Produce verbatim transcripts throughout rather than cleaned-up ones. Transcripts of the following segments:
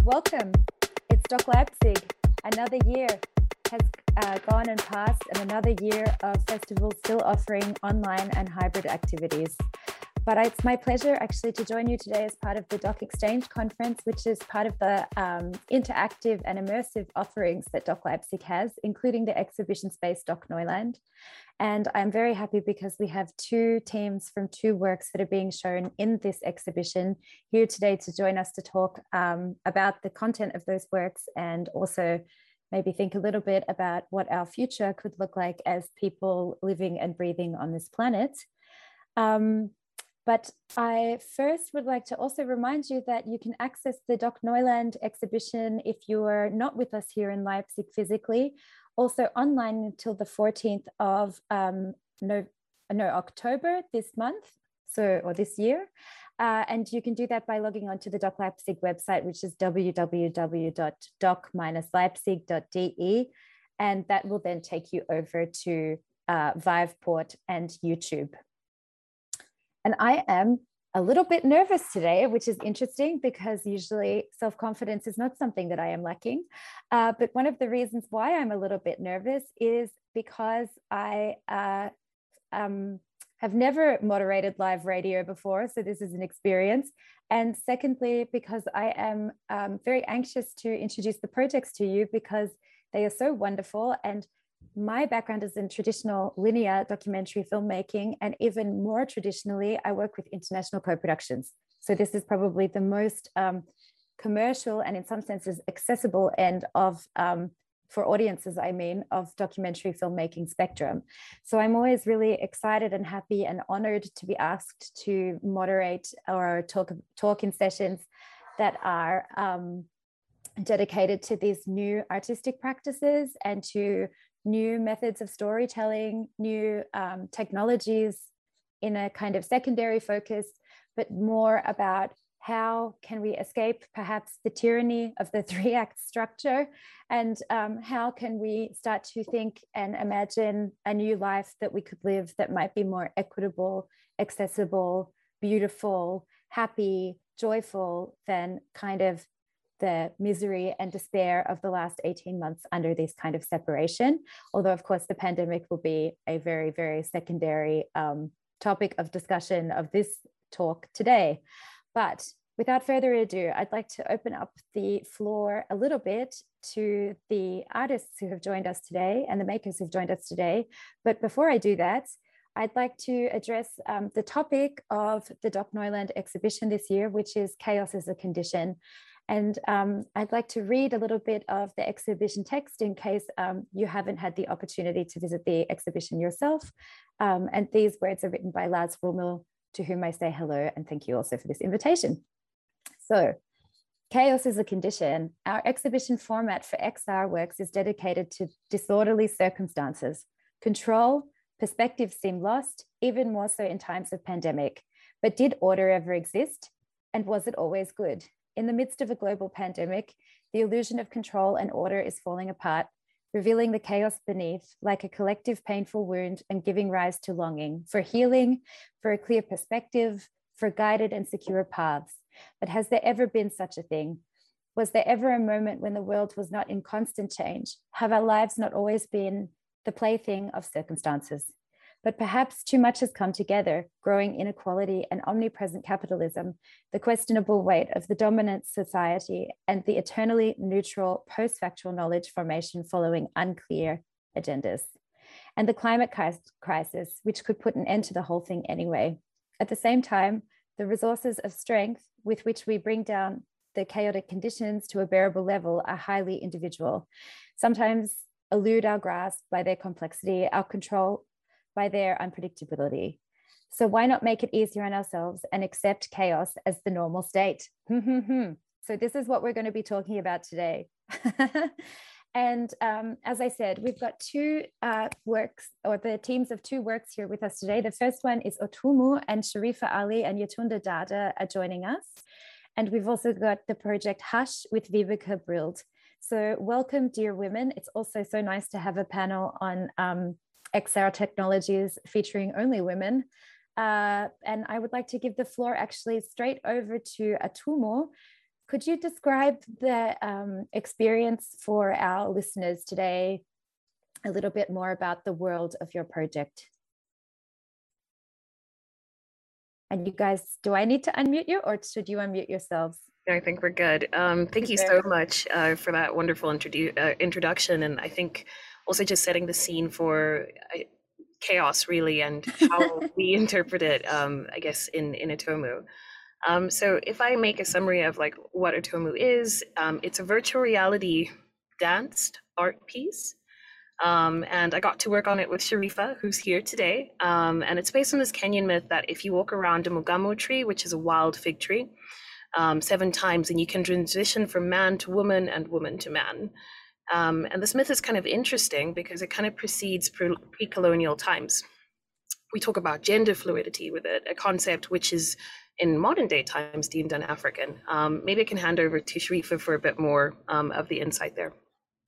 welcome. It's Doc Leipzig. Another year has uh, gone and passed, and another year of festivals still offering online and hybrid activities. But it's my pleasure actually to join you today as part of the Doc Exchange Conference, which is part of the um, interactive and immersive offerings that Doc Leipzig has, including the exhibition space Doc Neuland. And I'm very happy because we have two teams from two works that are being shown in this exhibition here today to join us to talk um, about the content of those works, and also maybe think a little bit about what our future could look like as people living and breathing on this planet. Um, But I first would like to also remind you that you can access the Doc Neuland exhibition if you are not with us here in Leipzig physically, also online until the fourteenth of um, no, no, October this month, so or this year. Uh, and you can do that by logging onto the Doc Leipzig website, which is w w w dot doc dash leipzig dot d e. And that will then take you over to uh, Viveport and YouTube. And I am a little bit nervous today, which is interesting because usually self-confidence is not something that I am lacking. Uh, but one of the reasons why I'm a little bit nervous is because I uh, um, have never moderated live radio before. So this is an experience. And secondly, because I am um, very anxious to introduce the projects to you because they are so wonderful. And my background is in traditional linear documentary filmmaking, and even more traditionally, I work with international co-productions. So this is probably the most um, commercial and in some senses accessible end of, um, for audiences, I mean, of documentary filmmaking spectrum. So I'm always really excited and happy and honored to be asked to moderate or talk, talk in sessions that are um, dedicated to these new artistic practices and to new methods of storytelling, new um, technologies in a kind of secondary focus, but more about how can we escape perhaps the tyranny of the three-act structure, and um, how can we start to think and imagine a new life that we could live that might be more equitable, accessible, beautiful, happy, joyful than kind of the misery and despair of the last eighteen months under this kind of separation. Although, of course, the pandemic will be a very, very secondary um, topic of discussion of this talk today. But without further ado, I'd like to open up the floor a little bit to the artists who have joined us today and the makers who've joined us today. But before I do that, I'd like to address um, the topic of the Doc Neuland exhibition this year, which is Chaos as a Condition. And um, I'd like to read a little bit of the exhibition text in case um, you haven't had the opportunity to visit the exhibition yourself. Um, and these words are written by Lars Rummel, to whom I say hello and thank you also for this invitation. So, Chaos is a Condition. Our exhibition format for X R works is dedicated to disorderly circumstances. Control, perspective seem lost, even more so in times of pandemic. But did order ever exist? And was it always good? In the midst of a global pandemic, the illusion of control and order is falling apart, revealing the chaos beneath like a collective painful wound and giving rise to longing for healing, for a clear perspective, for guided and secure paths. But has there ever been such a thing? Was there ever a moment when the world was not in constant change? Have our lives not always been the plaything of circumstances? But perhaps too much has come together, growing inequality and omnipresent capitalism, the questionable weight of the dominant society, and the eternally neutral post-factual knowledge formation following unclear agendas. And the climate crisis, which could put an end to the whole thing anyway. At the same time, the resources of strength with which we bring down the chaotic conditions to a bearable level are highly individual, sometimes elude our grasp by their complexity, our control by their unpredictability. So why not make it easier on ourselves and accept chaos as the normal state? So this is what we're going to be talking about today. And um, as I said, we've got two uh, works, or the teams of two works here with us today. The first one is Otumu, and Sharifa Ali and Yatunda Dada are joining us. And we've also got the project Hush with Vibeke Brild. So welcome, dear women. It's also so nice to have a panel on um, X R technologies featuring only women. Uh, and I would like to give the floor actually straight over to Otumu Could you describe the um, experience for our listeners today, a little bit more about the world of your project? And you guys, do I need to unmute you or should you unmute yourselves? I think we're good. Um, thank you so much uh, for that wonderful introdu- uh, introduction. And I think also just setting the scene for uh, chaos, really, and how we interpret it, um, I guess, in, in Atomu. Um, so if I make a summary of like what Atomu is, um, it's a virtual reality danced art piece. Um, and I got to work on it with Sharifa, who's here today. Um, and it's based on this Kenyan myth that if you walk around a mugamo tree, which is a wild fig tree, um, seven times, and you can transition from man to woman and woman to man. Um, and this myth is kind of interesting because it kind of precedes pre- pre-colonial times. We talk about gender fluidity with it, a concept which is in modern day times deemed un-African. Um, maybe I can hand over to Sharifa for a bit more um, of the insight there.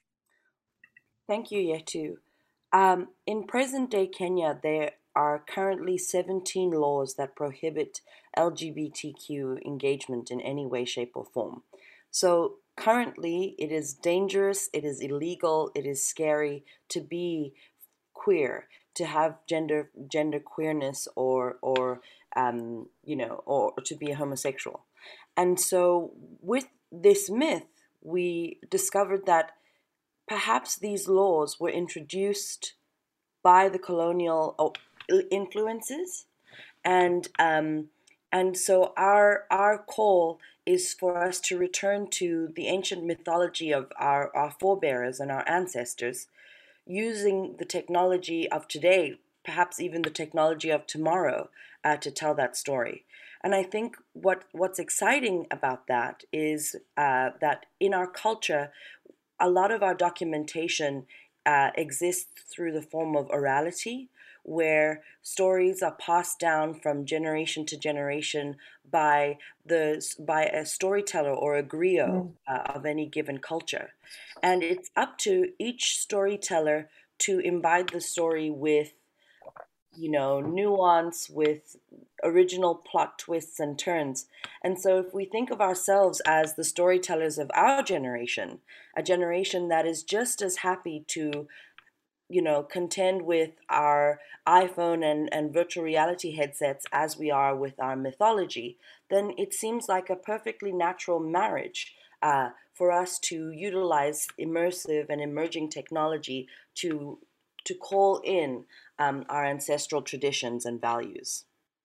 Thank you, Yetu. Um, in present day Kenya, there are currently seventeen laws that prohibit L G B T Q engagement in any way, shape, or form. So currently, it is dangerous, it is illegal, it is scary to be queer, to have gender gender queerness, or or um, you know, or to be a homosexual. And so, with this myth, we discovered that perhaps these laws were introduced by the colonial influences, and um, and so our our call is for us to return to the ancient mythology of our, our forebears and our ancestors, using the technology of today, perhaps even the technology of tomorrow, uh, to tell that story. And I think what what's exciting about that is uh, that in our culture, a lot of our documentation uh, exists through the form of orality, where stories are passed down from generation to generation by the by a storyteller or a griot mm. uh, of any given culture, and it's up to each storyteller to imbibe the story with, you know, nuance, with original plot twists and turns. And so if we think of ourselves as the storytellers of our generation, a generation that is just as happy to, you know, contend with our iPhone and, and virtual reality headsets as we are with our mythology, then it seems like a perfectly natural marriage uh, for us to utilize immersive and emerging technology to to call in um, our ancestral traditions and values.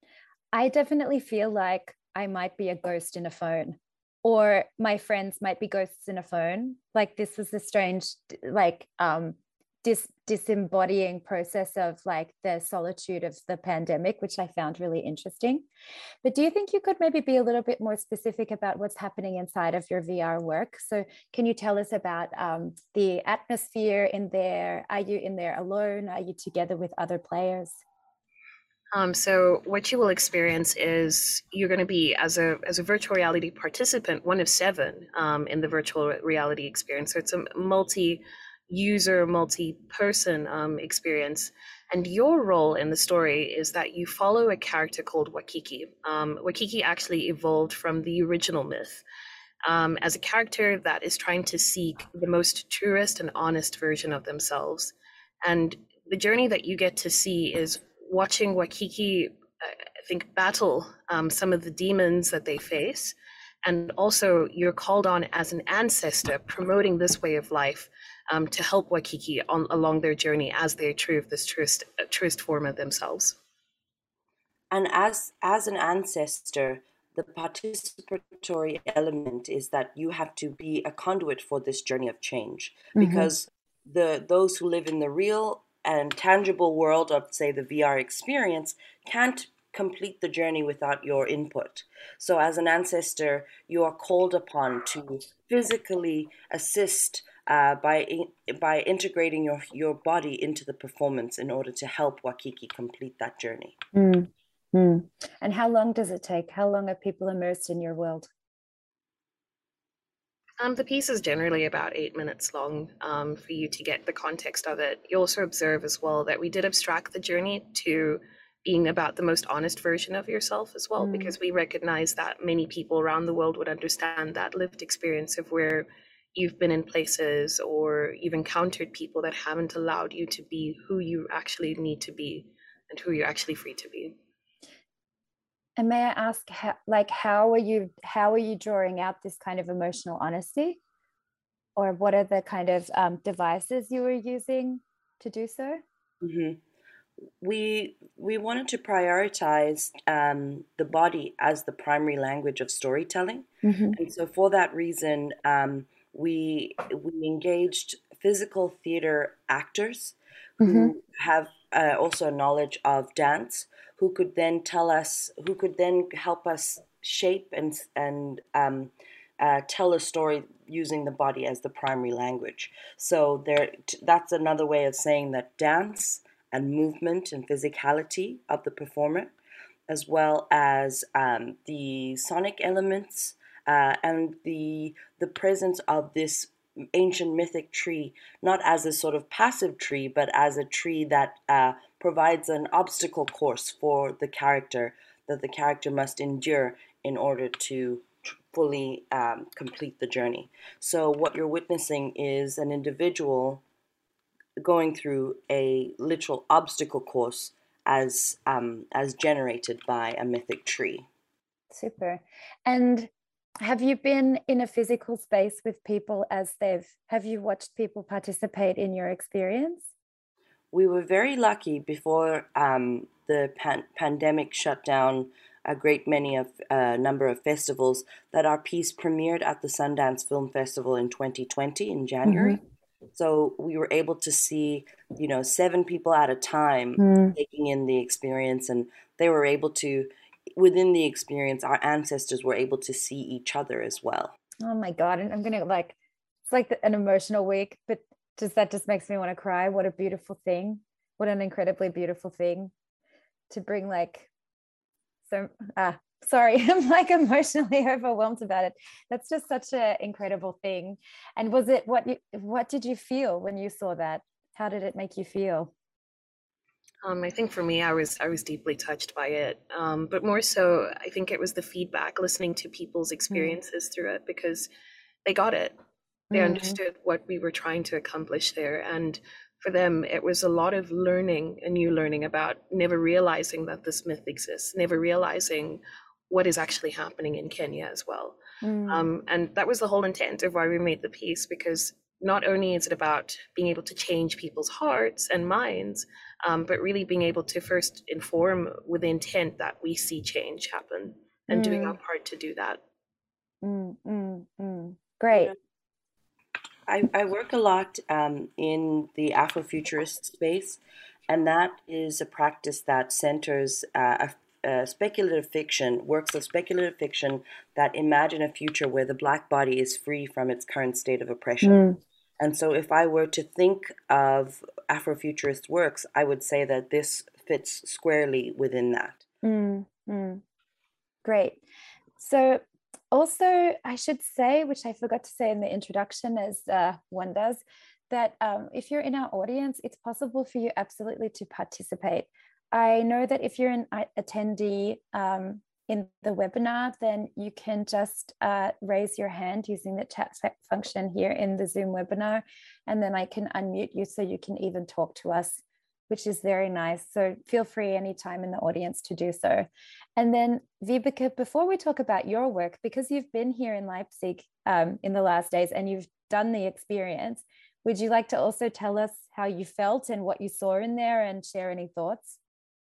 I definitely feel like I might be a ghost in a phone, or my friends might be ghosts in a phone. Like this was a strange, like, um, dis disembodying process of like the solitude of the pandemic, which I found really interesting. But do you think you could maybe be a little bit more specific about what's happening inside of your V R work? So can you tell us about um, the atmosphere in there? Are you in there alone? Are you together with other players? Um, so what you will experience is you're going to be, as a as a virtual reality participant, one of seven um, in the virtual reality experience. So it's a multi-user, multi-person um, experience. And your role in the story is that you follow a character called Wakiki. Um, Wakiki actually evolved from the original myth um, as a character that is trying to seek the most truest and honest version of themselves. And the journey that you get to see is watching Wakiki, I think, battle um, some of the demons that they face. And also you're called on as an ancestor promoting this way of life um, to help Wakiki on, along their journey as they achieve this truest, uh, truest form of themselves. And as, as an ancestor, the participatory element is that you have to be a conduit for this journey of change, mm-hmm. because the those who live in the real and tangible world of, say, the V R experience can't complete the journey without your input. So as an ancestor, you are called upon to physically assist uh, by by integrating your, your body into the performance in order to help Wakiki complete that journey. Mm. Mm. And how long does it take? How long are people immersed in your world? Um, the piece is generally about eight minutes long um, for you to get the context of it. You also observe as well that we did abstract the journey to being about the most honest version of yourself as well, Mm. because we recognize that many people around the world would understand that lived experience of where you've been in places or you've encountered people that haven't allowed you to be who you actually need to be and who you're actually free to be. And may I ask, how, like, how are you, how are you drawing out this kind of emotional honesty? Or what are the kind of um, devices you were using to do so? Mm-hmm. We we wanted to prioritize um, the body as the primary language of storytelling, Mm-hmm. and so for that reason, um, we we engaged physical theater actors Mm-hmm. who have uh, also knowledge of dance, who could then tell us, who could then help us shape and and um, uh, tell a story using the body as the primary language. So there, that's another way of saying that dance and movement and physicality of the performer, as well as um, the sonic elements uh, and the the presence of this ancient mythic tree, not as a sort of passive tree, but as a tree that uh, provides an obstacle course for the character that the character must endure in order to fully um, complete the journey. So what you're witnessing is an individual going through a literal obstacle course as um, as generated by a mythic tree. Super. And have you been in a physical space with people as they've, have you watched people participate in your experience? We were very lucky before um, the pan- pandemic shut down a great many of a uh, number of festivals that our piece premiered at the Sundance Film Festival in twenty twenty in January. Mm-hmm. So we were able to see, you know, seven people at a time Mm. taking in the experience, and they were able to, within the experience, our ancestors were able to see each other as well. Oh my God. And I'm going to like, it's like an emotional week, but just that just makes me want to cry. What a beautiful thing. What an incredibly beautiful thing to bring like, so, ah, sorry, I'm like emotionally overwhelmed about it. That's just such an incredible thing. And was it, what you, what did you feel when you saw that? How did it make you feel? Um, I think for me, I was I was deeply touched by it, um, but more so, I think it was the feedback, listening to people's experiences mm. through it, because they got it. They mm. understood what we were trying to accomplish there, and for them, it was a lot of learning, a new learning about never realizing that this myth exists, never realizing what is actually happening in Kenya as well. Mm. Um, and that was the whole intent of why we made the piece, because not only is it about being able to change people's hearts and minds, um, but really being able to first inform with the intent that we see change happen and mm. doing our part to do that. Mm, mm, mm. Great. You know, I, I work a lot um, in the Afrofuturist space, and that is a practice that centers uh, a, a speculative fiction, works of speculative fiction that imagine a future where the Black body is free from its current state of oppression. Mm. And so if I were to think of Afrofuturist works, I would say that this fits squarely within that. Mm, mm. Great. So also, I should say, which I forgot to say in the introduction, as uh, one does, that um, if you're in our audience, it's possible for you absolutely to participate. I know that if you're an attendee um, in the webinar, then you can just uh, raise your hand using the chat function here in the Zoom webinar, and then I can unmute you so you can even talk to us, which is very nice. So feel free anytime in the audience to do so. And then Vibeke, before we talk about your work, because you've been here in Leipzig um, in the last days and you've done the experience, would you like to also tell us how you felt and what you saw in there and share any thoughts?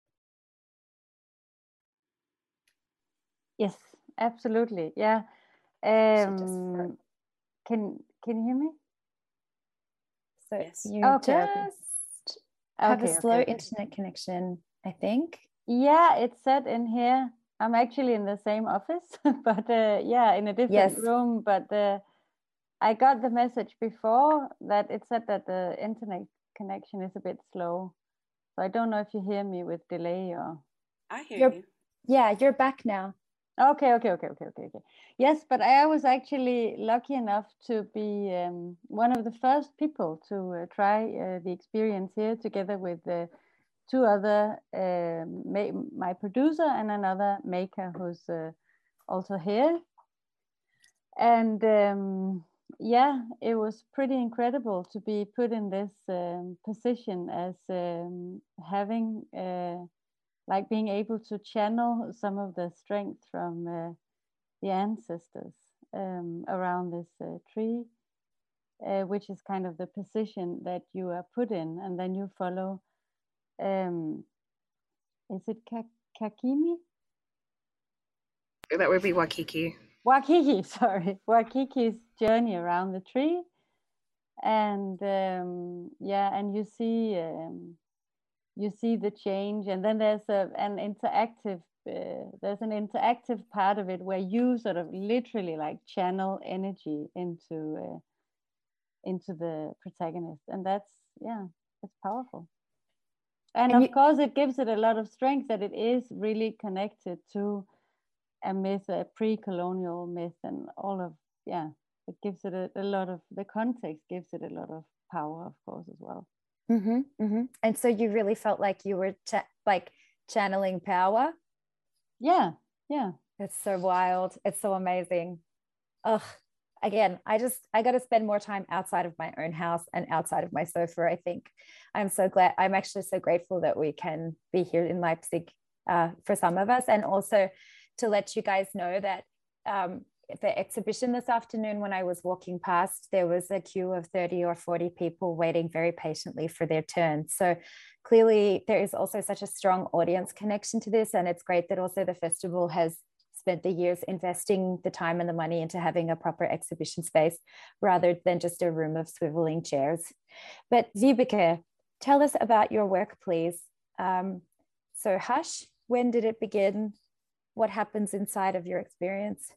Yes, absolutely. Yeah. Um, can can you hear me? So yes. you okay, just okay. have okay, a slow okay. internet connection, I think. Yeah, it said in here. I'm actually in the same office, but uh, yeah, in a different yes. room. But uh, I got the message before that it said that the internet connection is a bit slow. So I don't know if you hear me with delay or. I hear you're, you. Yeah, you're back now. Okay, okay, okay, okay, okay, okay. Yes, but I was actually lucky enough to be um, one of the first people to uh, try uh, the experience here together with uh, two other, uh, my producer and another maker who's uh, also here. And um, yeah, it was pretty incredible to be put in this um, position as um, having, uh, like being able to channel some of the strength from uh, the ancestors um, around this uh, tree, uh, which is kind of the position that you are put in, and then you follow, um, is it Kakimi? That would be Wakiki. Wakiki, sorry, Wakiki's journey around the tree. And um, yeah, and you see um, you see the change, and then there's a, an interactive uh, there's an interactive part of it where you sort of literally like channel energy into uh, into the protagonist, and that's yeah, it's powerful. And, and of you, course, it gives it a lot of strength that it is really connected to a myth, a pre-colonial myth, and all of yeah. It gives it a, a lot of, the context gives it a lot of power, of course, as well. Mm-hmm, mm-hmm. And so you really felt like you were cha- like channeling power? Yeah, yeah. It's so wild. It's so amazing. Ugh. Again, I just, I got to spend more time outside of my own house and outside of my sofa, I think. I'm so glad, I'm actually so grateful that we can be here in Leipzig uh, for some of us. And also to let you guys know that um, the exhibition this afternoon, when I was walking past, there was a queue of thirty or forty people waiting very patiently for their turn. So clearly there is also such a strong audience connection to this. And it's great that also the festival has spent the years investing the time and the money into having a proper exhibition space rather than just a room of swiveling chairs. But Vibeke, tell us about your work, please. Um, so Hush, when did it begin? What happens inside of your experience?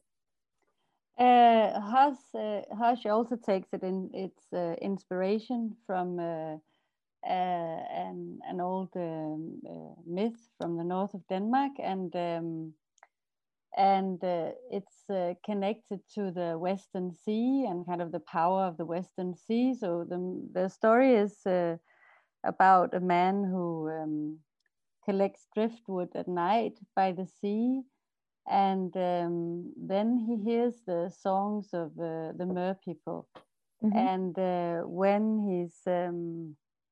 Uh, Hush, uh, Hush also takes it in its uh, inspiration from uh, uh, an, an old um, uh, myth from the north of Denmark, and um, and uh, it's uh, connected to the Western Sea and kind of the power of the Western Sea. So the the story is uh, about a man who um, collects driftwood at night by the sea. And um, then he hears the songs of uh, the Mer people. Mm-hmm. And uh, when he's um,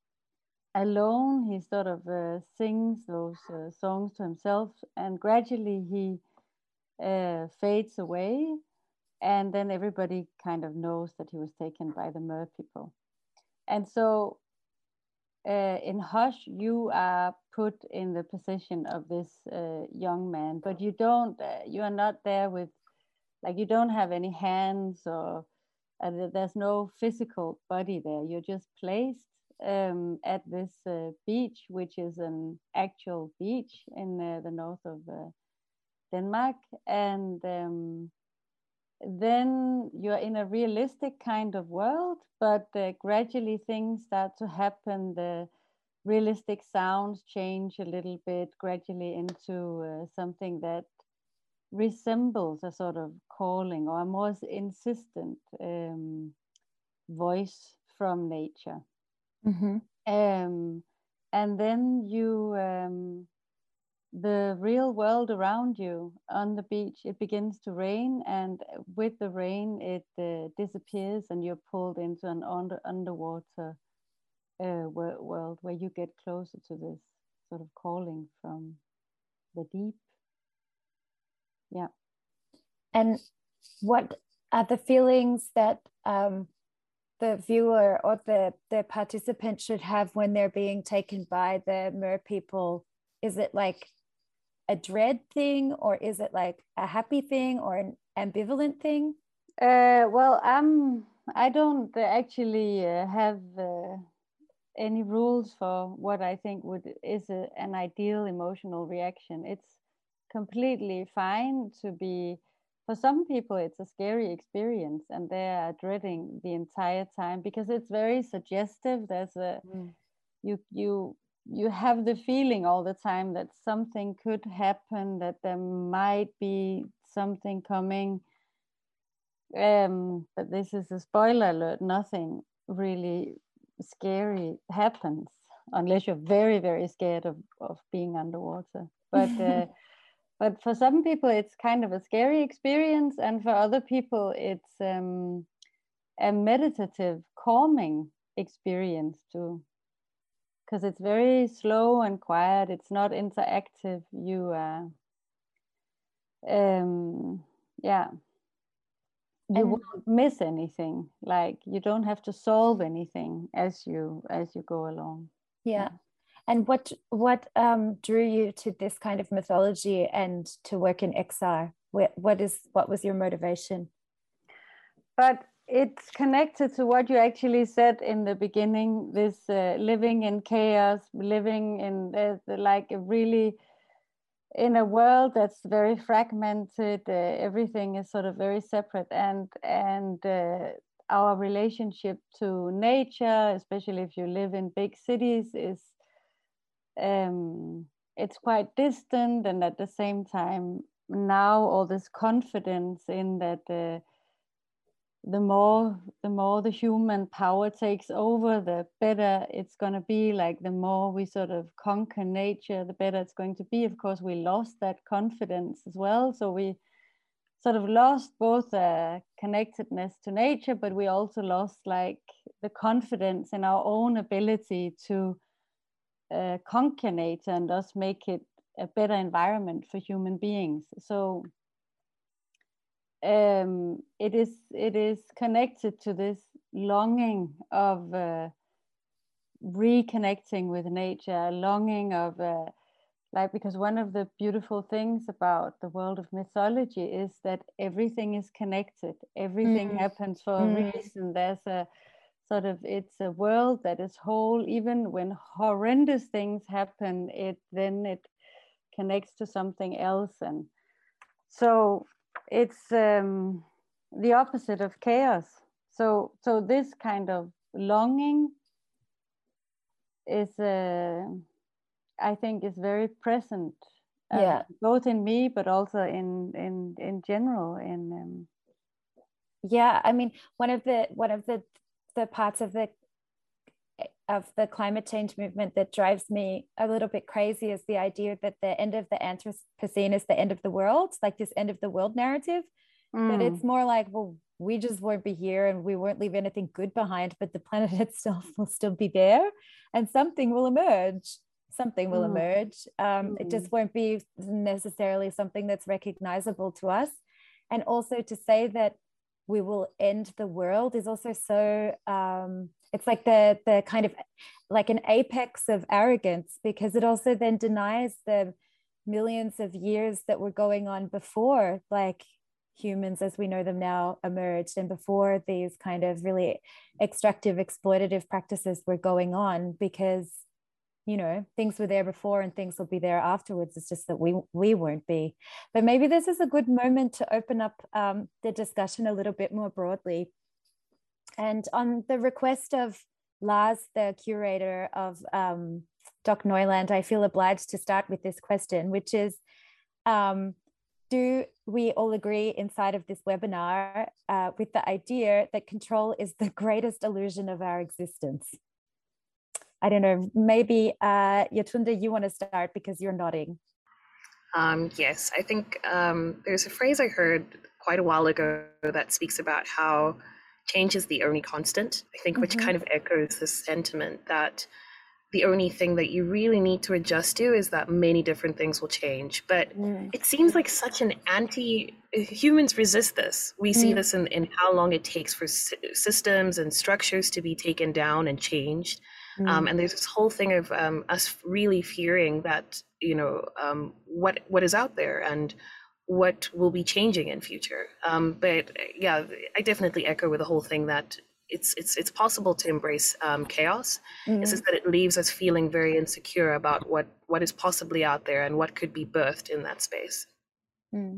alone, he sort of uh, sings those uh, songs to himself, and gradually he uh, fades away. And then everybody kind of knows that he was taken by the Mer people. And so uh, in Hush, you are put in the position of this uh, young man, but you don't, uh, you are not there with, like, you don't have any hands, or uh, there's no physical body there. You're just placed um, at this uh, beach, which is an actual beach in uh, the north of uh, Denmark. And um, then you're in a realistic kind of world, but uh, gradually things start to happen. The realistic sounds change a little bit gradually into uh, something that resembles a sort of calling or a more insistent um, voice from nature. Mm-hmm. Um, and then you, um, the real world around you on the beach, it begins to rain, and with the rain it uh, disappears, and you're pulled into an under, underwater uh, world where you get closer to this sort of calling from the deep. Yeah. And what are the feelings that um, the viewer or the, the participant should have when they're being taken by the Mer people? Is it like a dread thing, or is it like a happy thing, or an ambivalent thing? Uh, well, I'm, I don't actually uh, have uh, any rules for what I think would is a, an ideal emotional reaction. It's completely fine to be, for some people it's a scary experience and they are dreading the entire time because it's very suggestive. There's a mm. you you you have the feeling all the time that something could happen, that there might be something coming. Um, but this is a spoiler alert, nothing really scary happens. unless you're very, very scared of, of being underwater. But uh, but for some people, it's kind of a scary experience, and for other people, it's um, a meditative, calming experience too, because it's very slow and quiet. It's not interactive. You, uh, um, yeah. You And- won't miss anything. Like you don't have to solve anything as you as you go along. Yeah. And what what um, drew you to this kind of mythology and to work in X R? What what is what was your motivation? But it's connected to what you actually said in the beginning. This uh, living in chaos, living in uh, the, like a really in a world that's very fragmented. Uh, everything is sort of very separate, and and uh, our relationship to nature, especially if you live in big cities, is um, it's quite distant, and at the same time now all this confidence in that uh, the more the more the human power takes over, the better it's going to be. Like the more we sort of conquer nature, the better it's going to be. Of course, we lost that confidence as well, so we sort of lost both a connectedness to nature, but we also lost like the confidence in our own ability to uh, conquer nature and thus make it a better environment for human beings. So um, it is it is connected to this longing of uh, reconnecting with nature, a longing of uh, like, because one of the beautiful things about the world of mythology is that everything is connected. Everything mm. happens for mm. a reason. There's a sort of, it's a world that is whole. Even when horrendous things happen, it then it connects to something else. And so it's um, the opposite of chaos. So, so this kind of longing is, uh, I think, is very present, uh, yeah, both in me, but also in in in general. In um... yeah, I mean, one of the one of the the parts of the of the climate change movement that drives me a little bit crazy is the idea that the end of the Anthropocene is the end of the world, like this end of the world narrative. Mm. But it's more like, well, we just won't be here and we won't leave anything good behind, but the planet itself will still be there and something will emerge. Something will mm. emerge. Um, mm. It just won't be necessarily something that's recognizable to us. And also to say that we will end the world is also so, um, it's like the the kind of like an apex of arrogance, because it also then denies the millions of years that were going on before, like humans as we know them now emerged, and before these kind of really extractive, exploitative practices were going on, because, you know, things were there before and things will be there afterwards. It's just that we we won't be. But maybe this is a good moment to open up um, the discussion a little bit more broadly. And on the request of Lars, the curator of um, Doc Neuland, I feel obliged to start with this question, which is, um, do we all agree inside of this webinar uh, with the idea that control is the greatest illusion of our existence? I don't know, maybe uh, Yetunde, you want to start because you're nodding. Um, yes, I think um, there's a phrase I heard quite a while ago that speaks about how change is the only constant, I think, which mm-hmm. kind of echoes this sentiment that the only thing that you really need to adjust to is that many different things will change. But mm. it seems like such an anti, humans resist this. We mm. see this in, in how long it takes for s- systems and structures to be taken down and changed. Mm. Um, and there's this whole thing of um, us really fearing that, you know, um, what what is out there and what will be changing in future. Um, but yeah, I definitely echo with the whole thing that it's it's it's possible to embrace um, chaos. Mm-hmm. It's just that it leaves us feeling very insecure about what what is possibly out there and what could be birthed in that space. Mm.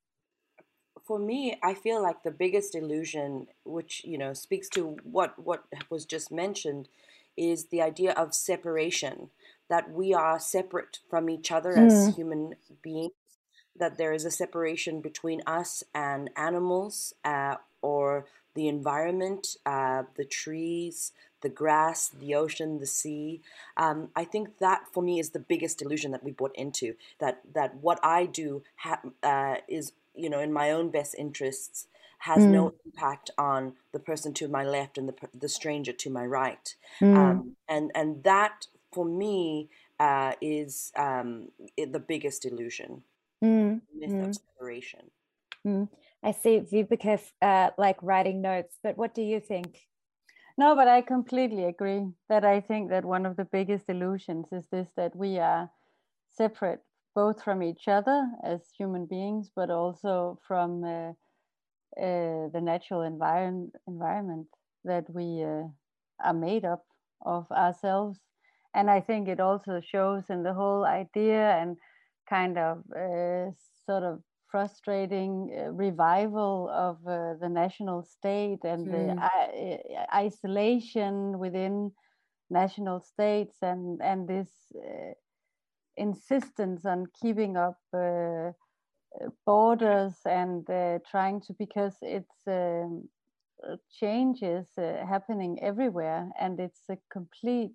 For me, I feel like the biggest illusion, which, you know, speaks to what what was just mentioned, is the idea of separation, that we are separate from each other mm. as human beings, that there is a separation between us and animals, uh, or the environment, uh, the trees, the grass, the ocean, the sea. Um, I think that for me is the biggest illusion that we bought into. That that what I do ha- uh, is, you know, in my own best interests, has Mm. no impact on the person to my left and the the stranger to my right. Mm. Um, and and that for me uh, is um, the biggest illusion, Mm. myth Mm. of separation. Mm. I see Vibeke uh, like writing notes, but what do you think? No, but I completely agree that I think that one of the biggest illusions is this, that we are separate both from each other as human beings, but also from uh, uh, the natural environ- environment that we uh, are made up of ourselves. And I think it also shows in the whole idea and kind of uh, sort of frustrating uh, revival of uh, the national state and the Mm. uh, isolation within national states, and and this uh, insistence on keeping up uh, borders and uh, trying to, because it's um, changes uh, happening everywhere, and it's a complete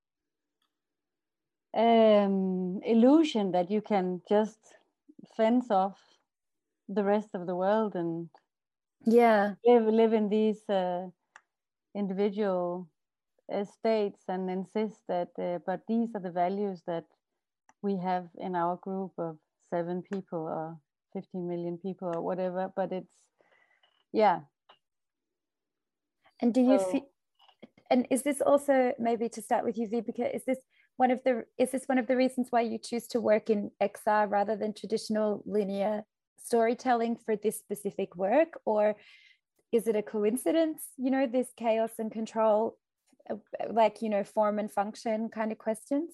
um, illusion that you can just fence off the rest of the world and Yeah. live live in these uh, individual uh, states and insist that uh, but these are the values that we have in our group of seven people or fifteen million people or whatever. But it's, yeah. And do you So, feel, and is this also, maybe to start with you, Vibeke, is this one of the is this one of the reasons why you choose to work in X R rather than traditional linear storytelling for this specific work? Or is it a coincidence, you know, this chaos and control, like, you know, form and function kind of questions?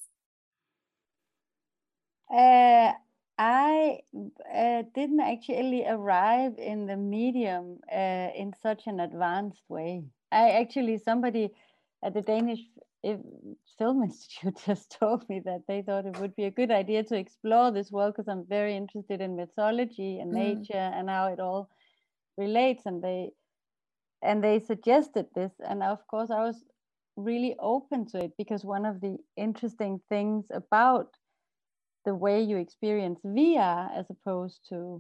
uh, I uh, didn't actually arrive in the medium uh, in such an advanced way. I actually, somebody at the Danish Film Institute just told me that they thought it would be a good idea to explore this world, because I'm very interested in mythology and Mm. nature and how it all relates, and they and they suggested this, and of course I was really open to it, because one of the interesting things about the way you experience V R as opposed to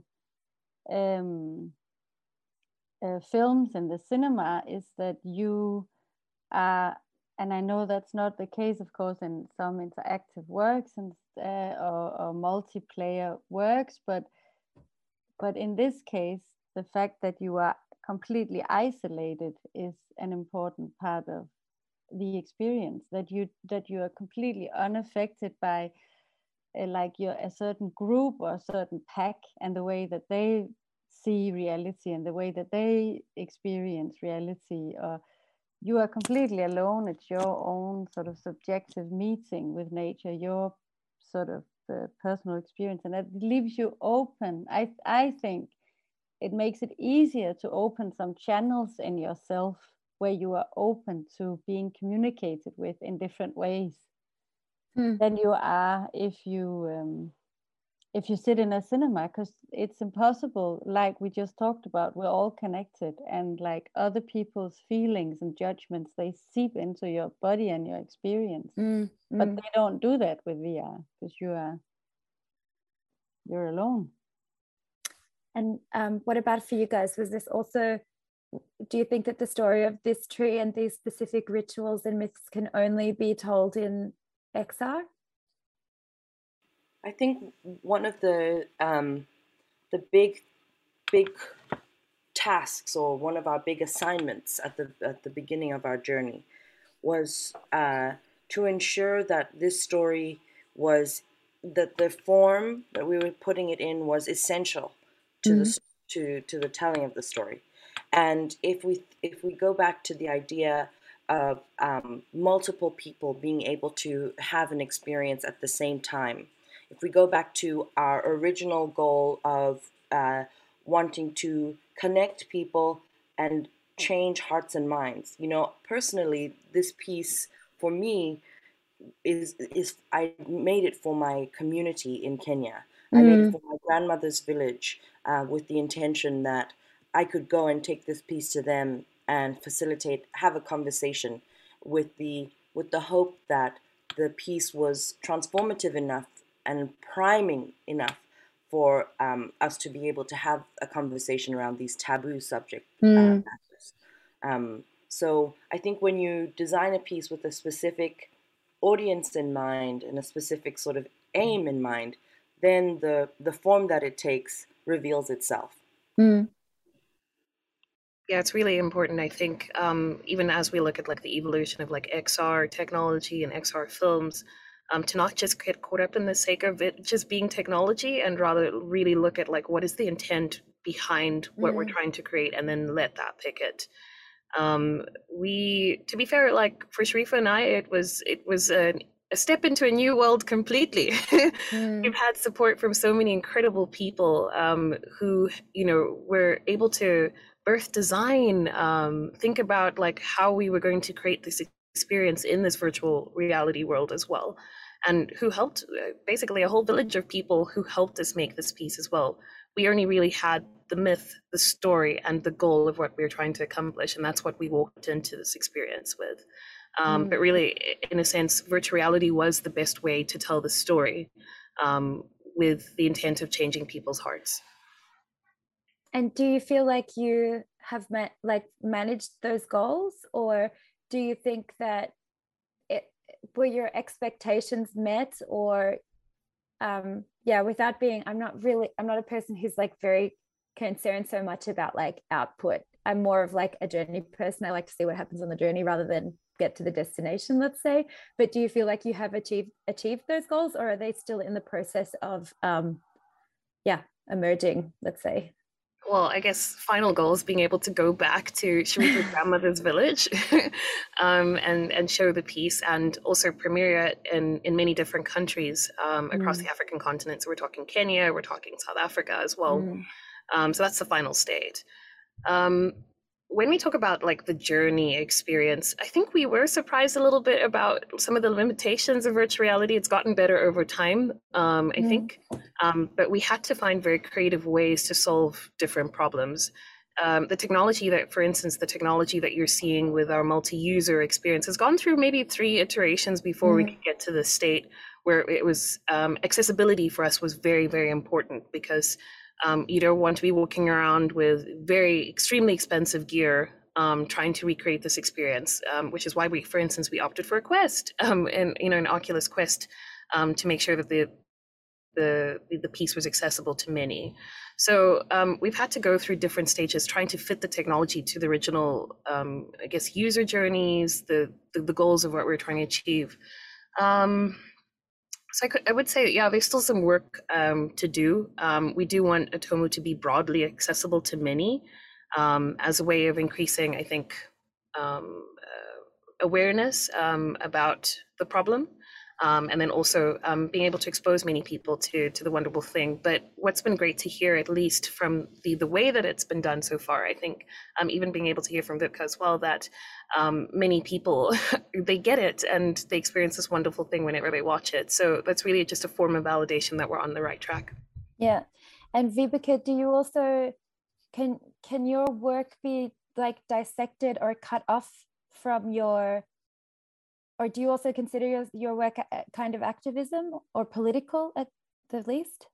um, uh, films in the cinema is that you are, and I know that's not the case, of course, in some interactive works and uh, or, or multiplayer works, but but in this case, the fact that you are completely isolated is an important part of the experience. That you that you are completely unaffected by uh, like you're a certain group or a certain pack, and the way that they see reality and the way that they experience reality, or you are completely alone. It's your own sort of subjective meeting with nature, your sort of uh, personal experience, and that leaves you open. I I think it makes it easier to open some channels in yourself where you are open to being communicated with in different ways Hmm. than you are if you um, if you sit in a cinema, because it's impossible. Like we just talked about, we're all connected, and like other people's feelings and judgments, they seep into your body and your experience. Mm. But Mm. they don't do that with V R, because you are you're alone. And um, what about for you guys? Was this also, do you think that the story of this tree and these specific rituals and myths can only be told in X R? I think one of the um, the big big tasks, or one of our big assignments at the at the beginning of our journey, was uh, to ensure that this story was, that the form that we were putting it in was essential to Mm. the to to the telling of the story. And if we if we go back to the idea of um, multiple people being able to have an experience at the same time, if we go back to our original goal of uh, wanting to connect people and change hearts and minds, you know, personally, this piece for me is is I made it for my community in Kenya. I made it Mm. for my grandmother's village uh, with the intention that I could go and take this piece to them and facilitate, have a conversation with the with the hope that the piece was transformative enough and priming enough for um, us to be able to have a conversation around these taboo subject uh, Mm. matters. Um, so I think when you design a piece with a specific audience in mind and a specific sort of aim in mind, then the the form that it takes reveals itself. Mm. Yeah, it's really important, I think, um, even as we look at like the evolution of like X R technology and X R films, um, to not just get caught up in the sake of it just being technology, and rather really look at like what is the intent behind what we're Mm. trying to create, and then let that pick it. Um, we, to be fair, like for Sharifa and I, it was it was a, a step into a new world completely. Mm. We've had support from so many incredible people um, who, you know, were able to birth design, um, think about like how we were going to create this experience in this virtual reality world as well, and who helped uh, basically a whole village of people who helped us make this piece as well. We only really had the myth, the story, and the goal of what we were trying to accomplish, and that's what we walked into this experience with. Um, Mm. But really, in a sense, virtual reality was the best way to tell the story, um, with the intent of changing people's hearts. And do you feel like you have ma- like managed those goals, or do you think that it were your expectations met, or um yeah, without being, I'm not really, I'm not a person who's like very concerned so much about like output. I'm more of like a journey person. I like to see what happens on the journey rather than get to the destination, let's say. But do you feel like you have achieved achieved those goals, or are they still in the process of um yeah, emerging, let's say? Well, I guess final goal is being able to go back to Sharifa's grandmother's village, um, and and show the piece, and also premiere it in in many different countries um, across Mm. the African continent. So we're talking Kenya, we're talking South Africa as well. Mm. Um, so that's the final state. Um, when we talk about like the journey experience, I think we were surprised a little bit about some of the limitations of virtual reality. It's gotten better over time, um, I Mm. think, um, but we had to find very creative ways to solve different problems. Um, the technology that, for instance, the technology that you're seeing with our multi-user experience has gone through maybe three iterations before we Mm. could get to the state where it was um, accessibility for us was very, very important, because Um, you don't want to be walking around with very extremely expensive gear um, trying to recreate this experience, um, which is why we, for instance, we opted for a Quest, um, and you know, an Oculus Quest, um, to make sure that the the the piece was accessible to many. So um, we've had to go through different stages trying to fit the technology to the original, um, I guess, user journeys, the, the the goals of what we're trying to achieve. Um, So I, could, I would say, yeah, there's still some work um, to do. Um, we do want Atomo to be broadly accessible to many, um, as a way of increasing, I think, um, uh, awareness um, about the problem, um, and then also um, being able to expose many people to to the wonderful thing. But what's been great to hear, at least from the the way that it's been done so far, I think, um, even being able to hear from Vipka as well, that um, many people, they get it and they experience this wonderful thing whenever they watch it. So that's really just a form of validation that we're on the right track. Yeah. And Vibeke, do you also, can can your work be like dissected or cut off from your, or do you also consider your, your work a kind of activism or political at the least?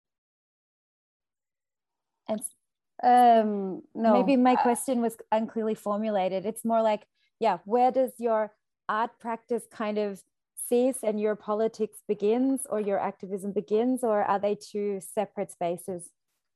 And Um, no. maybe my question was unclearly formulated. It's more like, yeah, where does your art practice kind of cease and your politics begins, or your activism begins, or are they two separate spaces?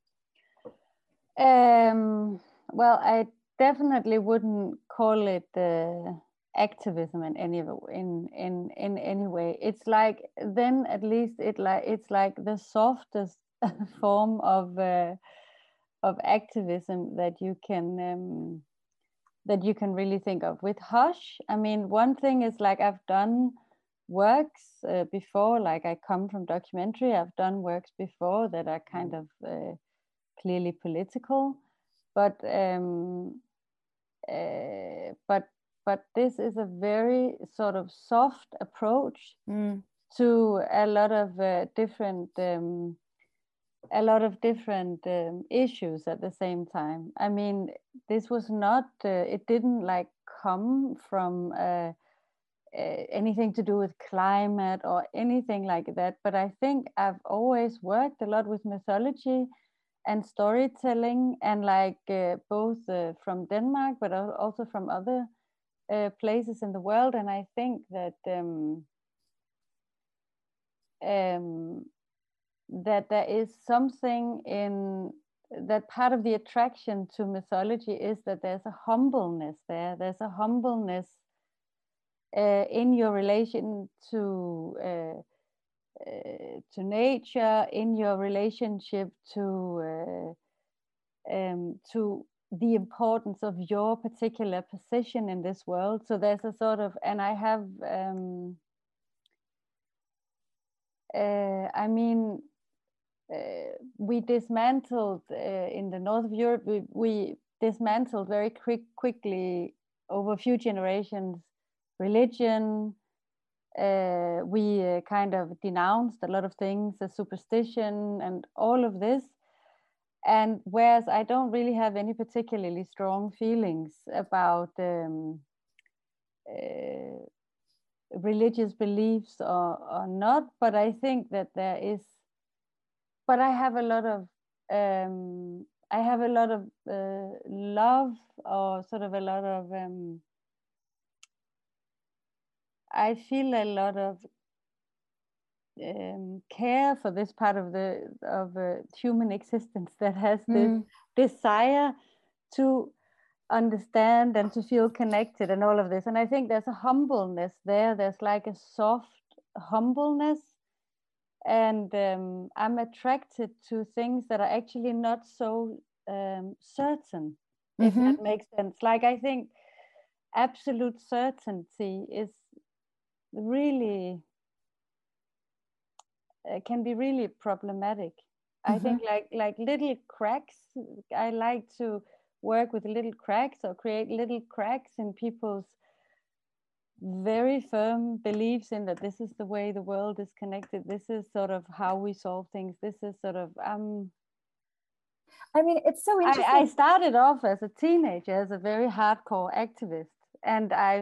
Um, well, I definitely wouldn't call it uh, activism in any in in in any way. It's like, then at least it like it's like the softest form of uh, of activism that you can um, that you can really think of. With Hush, I mean, one thing is like I've done works uh, before, like I come from documentary. I've done works before that are kind of uh, clearly political, but um, uh, but but this is a very sort of soft approach Mm. to a lot of uh, different um, a lot of different um, issues at the same time. I mean, this was not, uh, it didn't like come from uh, uh, anything to do with climate or anything like that. But I think I've always worked a lot with mythology and storytelling, and like uh, both uh, from Denmark, but also from other uh, places in the world. And I think that um, um, that there is something in that part of the attraction to mythology is that there's a humbleness there. There's a humbleness uh, in your relation to uh, uh, to nature, in your relationship to uh, um, to the importance of your particular position in this world. So there's a sort of, and I have, um, uh, I mean, uh, we dismantled uh, in the north of Europe, we, we dismantled very quick, quickly over a few generations, religion. Uh, we uh, kind of denounced a lot of things, the superstition and all of this. And whereas I don't really have any particularly strong feelings about um, uh, religious beliefs or, or not, but I think that there is, but I have a lot of, um, I have a lot of uh, love, or sort of a lot of, um, I feel a lot of um, care for this part of the of uh, human existence that has this Mm. desire to understand and to feel connected and all of this. And I think there's a humbleness there. There's like a soft humbleness. And um, I'm attracted to things that are actually not so um, certain, if Mm-hmm. that makes sense. Like, I think absolute certainty is really, uh, can be really problematic. Mm-hmm. I think like like little cracks, I like to work with little cracks or create little cracks in people's very firm beliefs in that this is the way the world is connected. This is sort of how we solve things. This is sort of, um, I mean, it's so interesting. I, I started off as a teenager as a very hardcore activist, and I've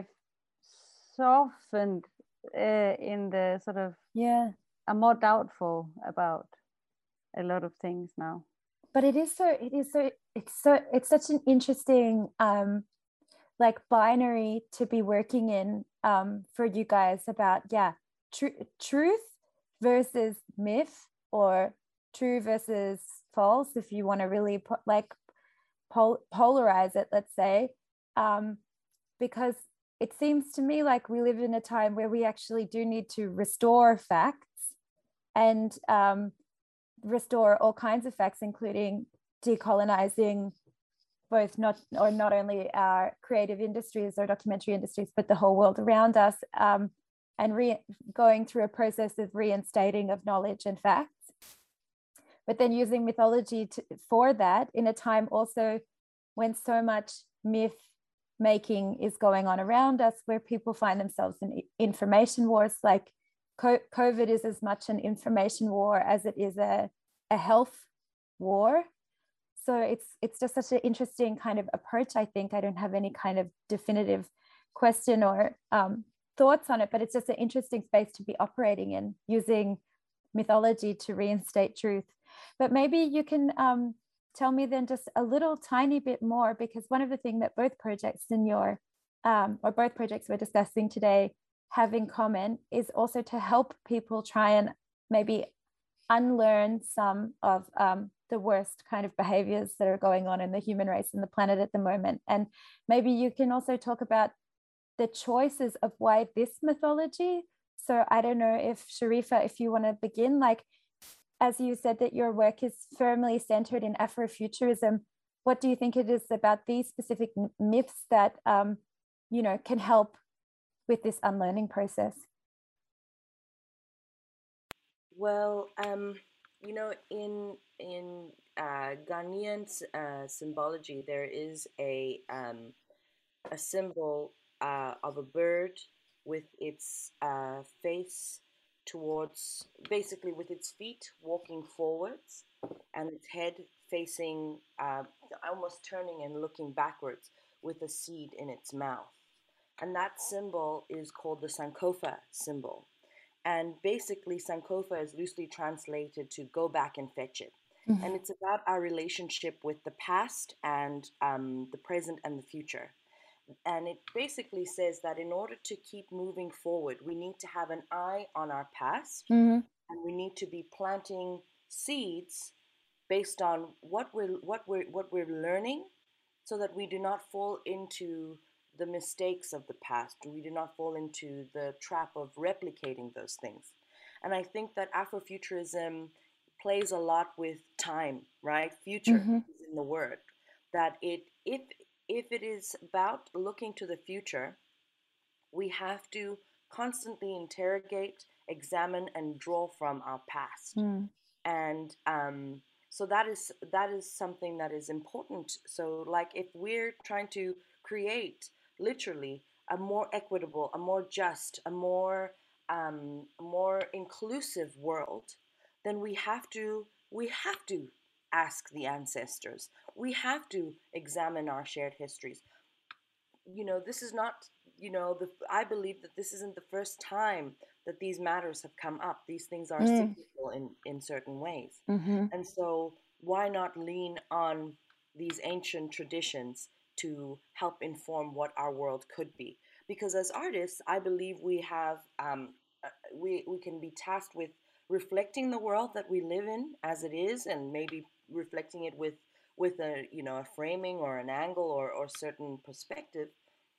softened uh, in the sort of, yeah, I'm more doubtful about a lot of things now. But it is so, it is so, it's so, it's such an interesting, um, like binary to be working in um, for you guys about, yeah, tr- truth versus myth, or true versus false, if you want to really put, like pol- polarize it, let's say, um, because it seems to me like we live in a time where we actually do need to restore facts and um, restore all kinds of facts, including decolonizing both not or not only our creative industries or documentary industries, but the whole world around us, um, and re- going through a process of reinstating of knowledge and facts, but then using mythology to, for that, in a time also when so much myth making is going on around us, where people find themselves in information wars. Like COVID is as much an information war as it is a, a health war. So it's it's just such an interesting kind of approach. I think I don't have any kind of definitive question or um, thoughts on it, but it's just an interesting space to be operating in, using mythology to reinstate truth. But maybe you can um, tell me then just a little tiny bit more, because one of the things that both projects in your um, or both projects we're discussing today have in common is also to help people try and maybe unlearn some of um, the worst kind of behaviors that are going on in the human race and the planet at the moment. And maybe you can also talk about the choices of why this mythology. So I don't know if Sharifa, if you want to begin, like, as you said that your work is firmly centered in Afrofuturism, what do you think it is about these specific myths that, um, you know, can help with this unlearning process? Well, um, you know, in in uh, Ghanaian uh, symbology, there is a um, a symbol uh, of a bird with its uh, face towards, basically with its feet walking forwards and its head facing, uh, almost turning and looking backwards with a seed in its mouth. And that symbol is called the Sankofa symbol. And basically, Sankofa is loosely translated to go back and fetch it. Mm-hmm. And it's about our relationship with the past and um, the present and the future. And it basically says that in order to keep moving forward, we need to have an eye on our past, mm-hmm. and we need to be planting seeds based on what we're what we're what we're learning, so that we do not fall into the mistakes of the past. We do not fall into the trap of replicating those things. And I think that Afrofuturism plays a lot with time, right? Future mm-hmm. is in the word. That it if if it is about looking to the future, we have to constantly interrogate, examine, and draw from our past. Mm. And um, so that is that is something that is important. So like if we're trying to create literally a more equitable, a more just, a more um, more inclusive world, then we have to we have to ask the ancestors. We have to examine our shared histories. You know, this is not, you know, the, I believe that this isn't the first time that these matters have come up. These things are mm. cyclical in, in certain ways. Mm-hmm. And so why not lean on these ancient traditions to help inform what our world could be? Because as artists, I believe we have, um, we, we can be tasked with reflecting the world that we live in as it is, and maybe reflecting it with with a, you know, a framing or an angle or or certain perspective.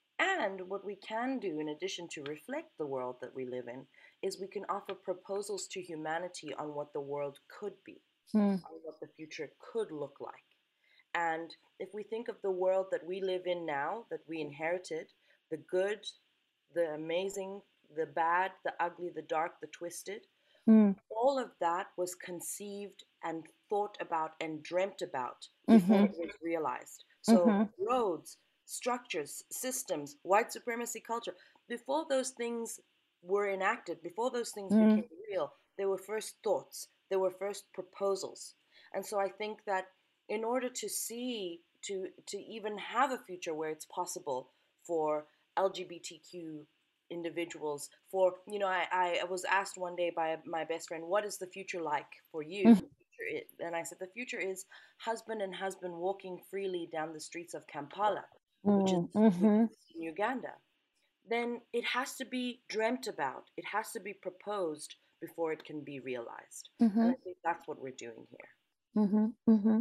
And what we can do in addition to reflect the world that we live in is we can offer proposals to humanity on what the world could be, mm. on what the future could look like. And if we think of the world that we live in now, that we inherited, the good, the amazing, the bad, the ugly, the dark, the twisted, mm. all of that was conceived and thought about and dreamt about before mm-hmm. it was realized. So mm-hmm. roads, structures, systems, white supremacy culture, before those things were enacted, before those things mm. became real, they were first thoughts, they were first proposals. And so I think that in order to see, to, to even have a future where it's possible for L G B T Q individuals, for, you know, I, I was asked one day by my best friend, what is the future like for you? Mm. And I said, the future is husband and husband walking freely down the streets of Kampala, mm. which, is, mm-hmm. which is in Uganda. Then it has to be dreamt about. It has to be proposed before it can be realized. Mm-hmm. And I think that's what we're doing here. Mm-hmm. Mm-hmm.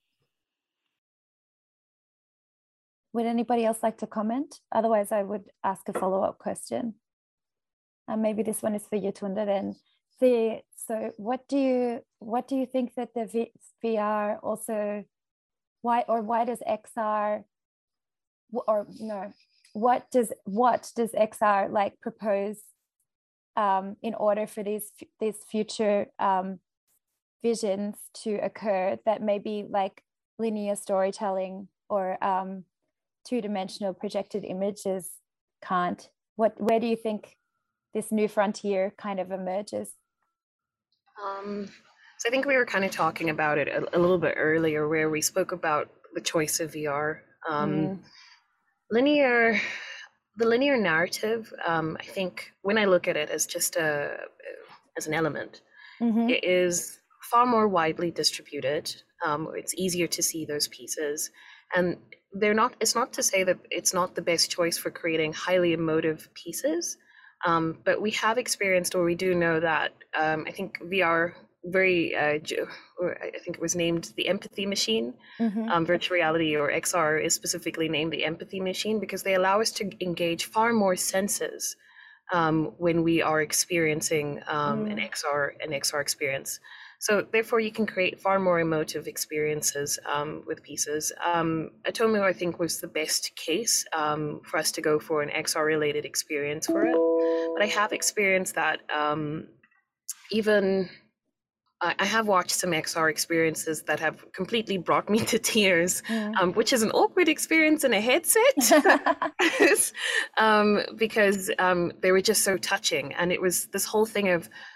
Would anybody else like to comment? Otherwise, I would ask a follow-up question. And maybe this one is for you, Tunda. Then, the so what do you what do you think that the v, VR also, why or why does X R or no what does what does X R like propose um, in order for these these future um, visions to occur that maybe like linear storytelling or um, two-dimensional projected images can't? What where do you think this new frontier kind of emerges? Um, so I think we were kind of talking about it a, a little bit earlier, where we spoke about the choice of V R. Um, mm. Linear, the linear narrative. Um, I think when I look at it as just a as an element, mm-hmm. it is far more widely distributed. Um, it's easier to see those pieces, and they're not. It's not to say that it's not the best choice for creating highly emotive pieces. Um, but we have experienced, or we do know that, um, I think V R very, uh, or I think it was named the empathy machine, mm-hmm. um, virtual reality or X R is specifically named the empathy machine because they allow us to engage far more senses um, when we are experiencing um, mm. an X R, an X R experience. So therefore you can create far more emotive experiences um, with pieces. Um, Atomo, I think, was the best case um, for us to go for an X R related experience for it. But I have experienced that um, even, I, I have watched some X R experiences that have completely brought me to tears, mm. um, which is an awkward experience in a headset um, because um, they were just so touching. And it was this whole thing of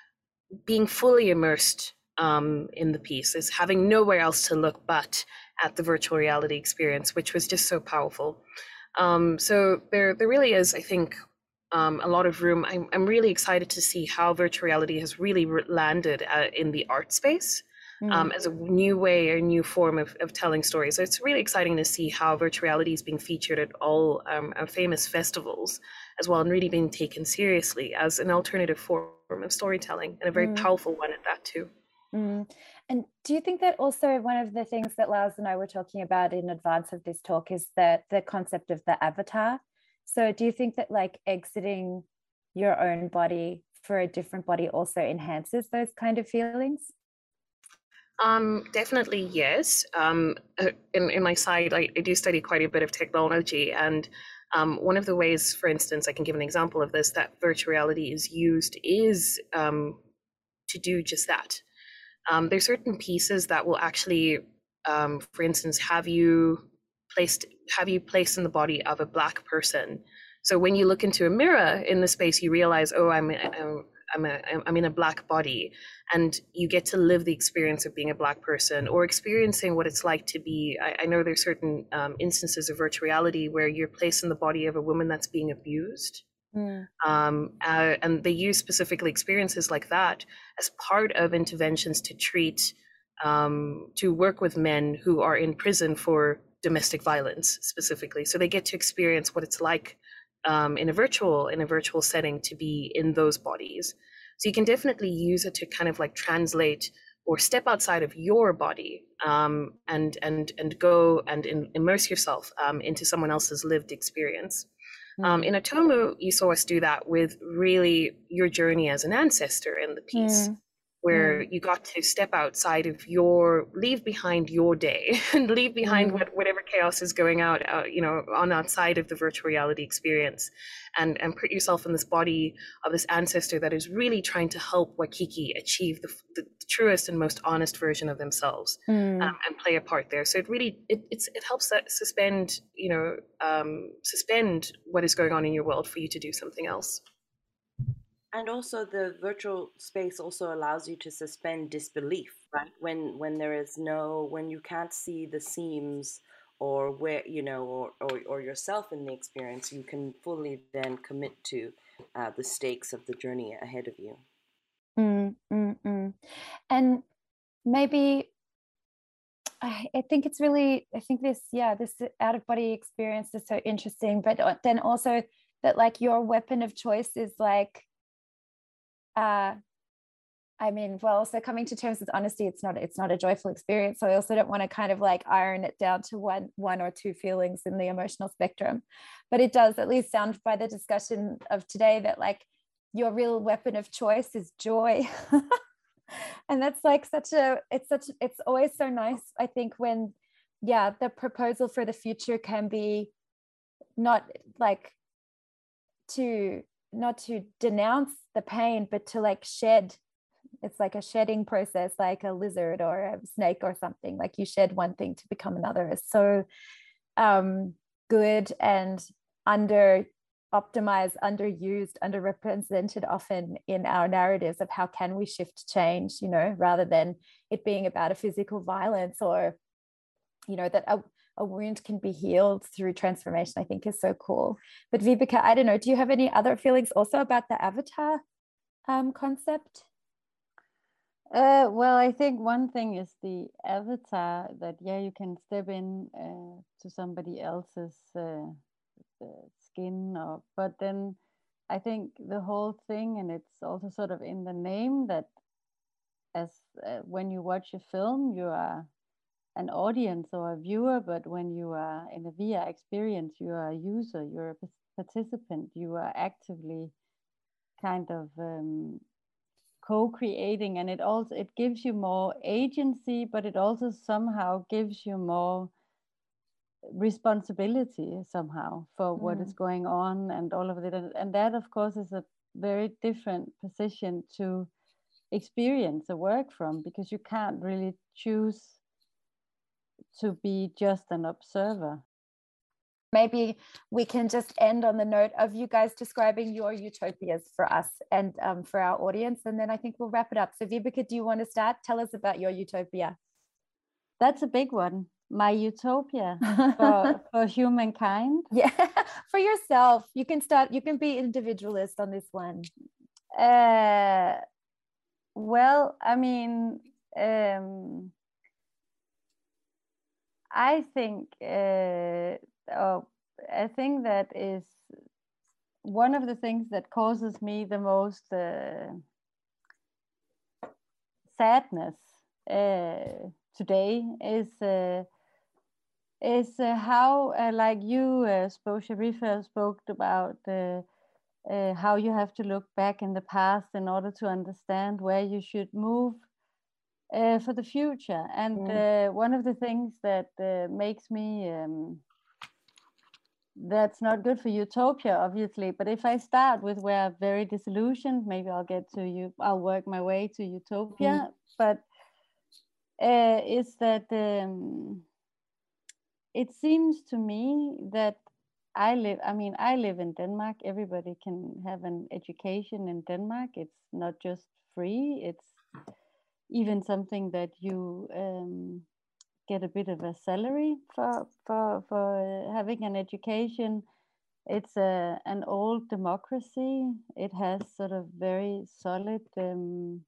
being fully immersed um, in the piece, is having nowhere else to look but at the virtual reality experience, which was just so powerful. Um, so there, there really is, I think, um, a lot of room. I'm, I'm really excited to see how virtual reality has really re- landed uh, in the art space um, Mm. as a new way or new form of, of telling stories. So it's really exciting to see how virtual reality is being featured at all um, our famous festivals as well, and really being taken seriously as an alternative form of storytelling, and a very Mm. powerful one at that too. Mm. And do you think that also one of the things that Lars and I were talking about in advance of this talk is that the concept of the avatar? So do you think that like exiting your own body for a different body also enhances those kind of feelings? Um, definitely yes. Um, uh, in, in my side, I, I do study quite a bit of technology, and um, one of the ways, for instance, I can give an example of this, that virtual reality is used is um, to do just that. Um, there's certain pieces that will actually, um, for instance, have you placed have you placed in the body of a black person. So when you look into a mirror in the space, you realize, oh, I'm I'm I'm, a, I'm in a black body, and you get to live the experience of being a black person, or experiencing what it's like to be. I, I know there's certain um, instances of virtual reality where you're placed in the body of a woman that's being abused. Mm. Um, uh, and they use specifically experiences like that as part of interventions to treat, um, to work with men who are in prison for domestic violence specifically. So they get to experience what it's like um, in a virtual in a virtual setting to be in those bodies. So you can definitely use it to kind of like translate or step outside of your body um, and and and go and in, immerse yourself um, into someone else's lived experience. Um, Mm. in Atomu, you saw us do that with really your journey as an ancestor in the piece, Mm. where Mm. you got to step outside of your, leave behind your day and leave behind Mm. what, whatever chaos is going out, uh, you know, on outside of the virtual reality experience, and and put yourself in this body of this ancestor that is really trying to help Waikiki achieve the, the truest and most honest version of themselves. Mm. Um, and play a part there. So it really it it's it helps that suspend, you know, um, suspend what is going on in your world for you to do something else. And also the virtual space also allows you to suspend disbelief, right? When when there is no, when you can't see the seams or where, you know, or, or, or yourself in the experience, you can fully then commit to uh, the stakes of the journey ahead of you. Mm. Mm. Mm. And maybe I, I think it's really, I think this, yeah, this out of body experience is so interesting, but then also that like your weapon of choice is like, uh, I mean, well, also coming to terms with honesty, it's not, it's not a joyful experience. So I also don't want to kind of like iron it down to one, one or two feelings in the emotional spectrum, but it does at least sound by the discussion of today that like your real weapon of choice is joy. And that's like such a, it's such, it's always so nice, I think, when, yeah, the proposal for the future can be not like to, not to denounce the pain, but to like shed. It's like a shedding process, like a lizard or a snake or something. Like you shed one thing to become another. Is so um, good and under optimized, underused, underrepresented often in our narratives of how can we shift change, you know, rather than it being about a physical violence or, you know, that a, a wound can be healed through transformation, I think is so cool. But Vibeke, I don't know, do you have any other feelings also about the avatar um, concept? Uh, well, I think one thing is the avatar, that, yeah, you can step in uh, to somebody else's uh, skin, or, but then I think the whole thing, and it's also sort of in the name, that as uh, when you watch a film, you are an audience or a viewer, but when you are in a V R experience, you are a user, you're a participant, you are actively kind of um, co-creating, and it also, it gives you more agency, but it also somehow gives you more responsibility somehow for what is Mm. going on and all of it, and, and that of course is a very different position to experience a work from, because you can't really choose to be just an observer. maybe we can just end on the note of you guys describing your utopias for us and um, for our audience, and then I think we'll wrap it up. So Vibeke, do you want to start? Tell us about your utopia. That's a big one. My utopia for, for humankind. Yeah, for yourself. You can start, you can be individualist on this one. Uh, well, I mean, um, I think uh, oh, I think that is one of the things that causes me the most uh, sadness uh, today is uh, is uh, how, uh, like you uh, spoke, Sharifa spoke about uh, uh, how you have to look back in the past in order to understand where you should move uh, for the future. And mm. uh, one of the things that uh, makes me um, that's not good for utopia, obviously, but if I start with where I'm very disillusioned, maybe I'll get to you, I'll work my way to utopia. Mm. But uh, is that um, it seems to me that I live, I mean, I live in Denmark. Everybody can have an education in Denmark. It's not just free, it's even something that you um, get a bit of a salary for, for, for having an education. It's a, an old democracy. It has sort of very solid um,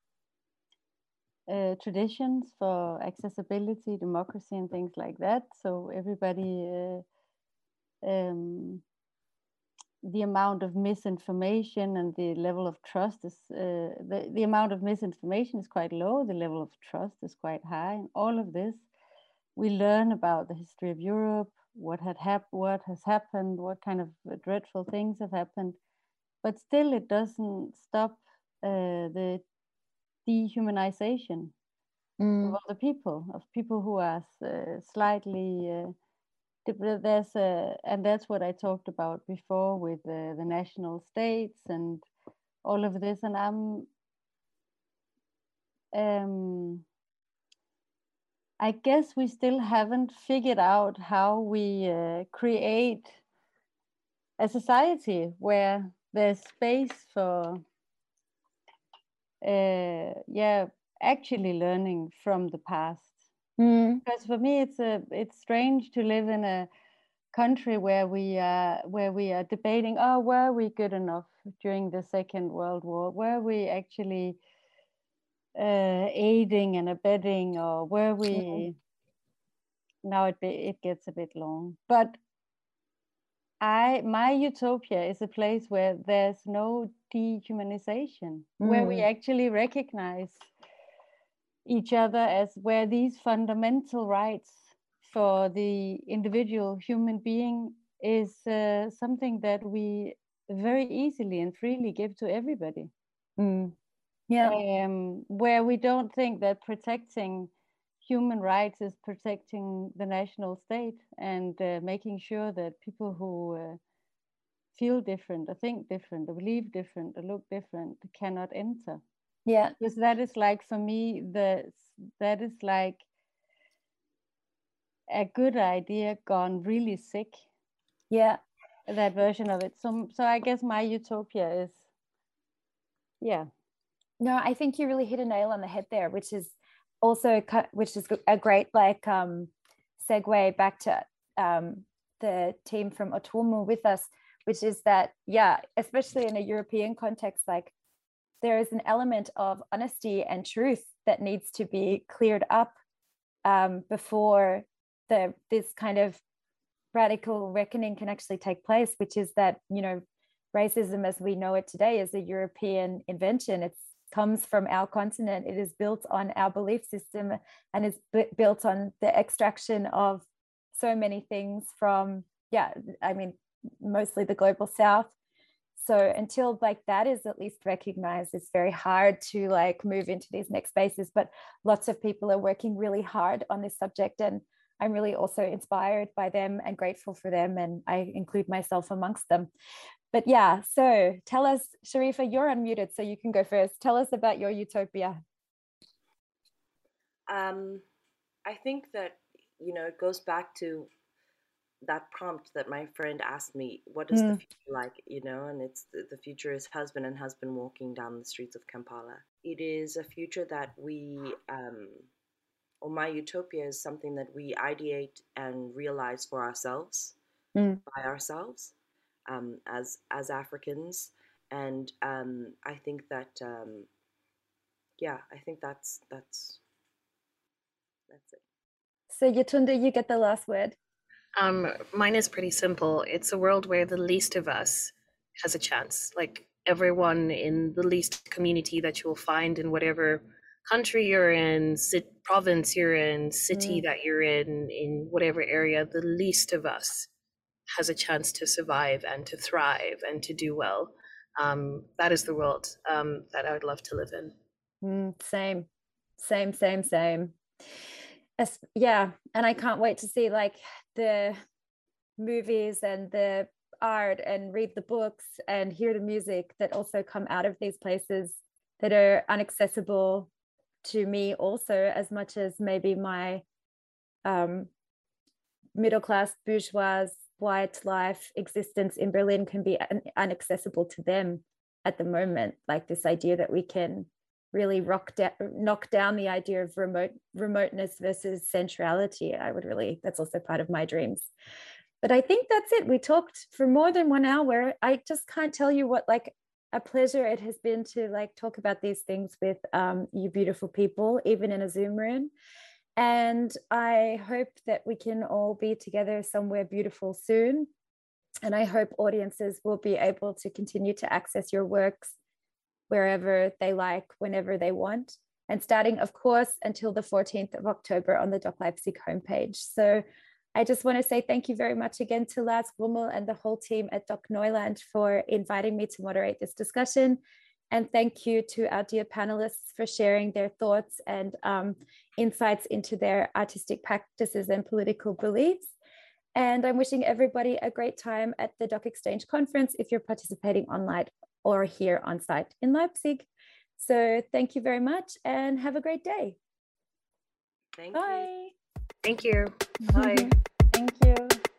uh, traditions for accessibility, democracy, and things like that. So everybody, uh, um, the amount of misinformation and the level of trust is, uh, the, the amount of misinformation is quite low. The level of trust is quite high. And all of this, we learn about the history of Europe, what had hap- what has happened, what kind of dreadful things have happened, but still it doesn't stop uh, the dehumanization mm. of other people, of people who are uh, slightly, uh, there's a, and that's what I talked about before with uh, the national states and all of this, and I'm, um, I guess we still haven't figured out how we uh, create a society where there's space for, uh, yeah, actually learning from the past. Mm. Because for me, it's a it's strange to live in a country where we are where we are debating, oh, were we good enough during the Second World War? Were we actually uh, aiding and abetting, or were we? Mm. Now it it gets a bit long, but I my utopia is a place where there's no dehumanization, mm. where we actually recognize each other as where these fundamental rights for the individual human being is uh, something that we very easily and freely give to everybody. Mm. Yeah. Um, where we don't think that protecting human rights is protecting the national state and uh, making sure that people who uh, feel different or think different or believe different or look different cannot enter. Yeah. Because that is like, for me, the that is like a good idea gone really sick. Yeah. That version of it. So, so I guess my utopia is, yeah. No, I think you really hit a nail on the head there, which is also, which is a great like um, segue back to um, the team from Otomo with us, which is that, yeah, especially in a European context, like there is an element of honesty and truth that needs to be cleared up um, before the this kind of radical reckoning can actually take place, which is that, you know, racism as we know it today is a European invention. It comes from our continent. It is built on our belief system and is b- built on the extraction of so many things from, yeah, I mean, mostly the global South. So until like that is at least recognized, it's very hard to like move into these next spaces. But lots of people are working really hard on this subject, and I'm really also inspired by them and grateful for them, and I include myself amongst them. But yeah, so tell us, Sharifa, you're unmuted, so you can go first. Tell us about your utopia. Um, I think that, you know, it goes back to that prompt that my friend asked me, what is Mm. the future like, you know, and it's the, the future is husband and husband walking down the streets of Kampala. It is a future that we, um, or my utopia is something that we ideate and realize for ourselves, Mm. by ourselves, um, as as Africans. And um, I think that, um, yeah, I think that's, that's, that's it. So Yetunde, you get the last word. Um, mine is pretty simple. It's a world where the least of us has a chance. Like everyone in the least community that you'll find in whatever country you're in, sit, province you're in, city Mm. that you're in, in whatever area, the least of us has a chance to survive and to thrive and to do well. Um, that is the world um, that I would love to live in. Mm, same, same, same, same. As, yeah, and I can't wait to see like the movies and the art and read the books and hear the music that also come out of these places that are inaccessible to me also, as much as maybe my um, middle-class bourgeois white life existence in Berlin can be un- inaccessible to them at the moment. Like this idea that we can really rock da- knock down the idea of remote remoteness versus centrality. I would really, that's also part of my dreams. But I think that's it. We talked for more than one hour. I just can't tell you what like a pleasure it has been to like talk about these things with um, you beautiful people, even in a Zoom room. And I hope that we can all be together somewhere beautiful soon. And I hope audiences will be able to continue to access your works wherever they like, whenever they want. And starting, of course, until the fourteenth of October on the Doc Leipzig homepage. So I just want to say thank you very much again to Lars Wummel and the whole team at Doc Neuland for inviting me to moderate this discussion. And thank you to our dear panelists for sharing their thoughts and um, insights into their artistic practices and political beliefs. And I'm wishing everybody a great time at the Doc Exchange conference if you're participating online or here on site in Leipzig. So thank you very much and have a great day. Thank Bye. you. Thank you. Bye. Thank you.